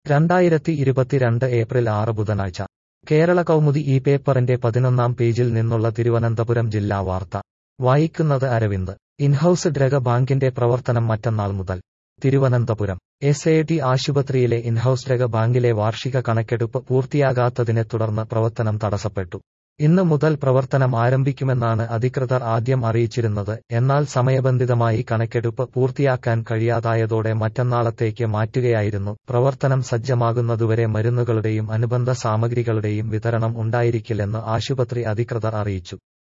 2022 April 6 ബുധനാഴ്ച കേരള കൗമുദി ഈ പേപ്പറിന്റെ 11-ാം പേജിൽ നിന്നുള്ള തിരുവനന്തപുരം ജില്ലാ വാർത്ത വായിക്കുന്നത് അരവിന്ദ്. ഇൻഹൌസ് ഡ്രഗ് ബാങ്കിന്റെ പ്രവർത്തനം മറ്റന്നാൾ മുതൽ. തിരുവനന്തപുരം എസ്.ഐ.ടി ആശുപത്രിയിലെ ഇൻഹൌസ് ഡ്രഗ് ബാങ്കിലെ വാർഷിക കണക്കെടുപ്പ് പൂർത്തിയാകാത്തതിനെ തുടർന്ന് പ്രവർത്തനം തടസ്സപ്പെട്ടു. ഇന്ന് മുതൽ പ്രവർത്തനം ആരംഭിക്കുമെന്നാണ് അധികൃതർ ആദ്യം അറിയിച്ചിരുന്നത്. എന്നാൽ സമയബന്ധിതമായി കണക്കെടുപ്പ് പൂർത്തിയാക്കാൻ കഴിയാതായതോടെ മറ്റന്നാളത്തേക്ക് മാറ്റുകയായിരുന്നു. പ്രവർത്തനം സജ്ജമാകുന്നതുവരെ മരുന്നുകളുടെയും അനുബന്ധ സാമഗ്രികളുടെയും വിതരണം ഉണ്ടായിരിക്കില്ലെന്ന് ആശുപത്രി അധികൃതർ അറിയിച്ചു.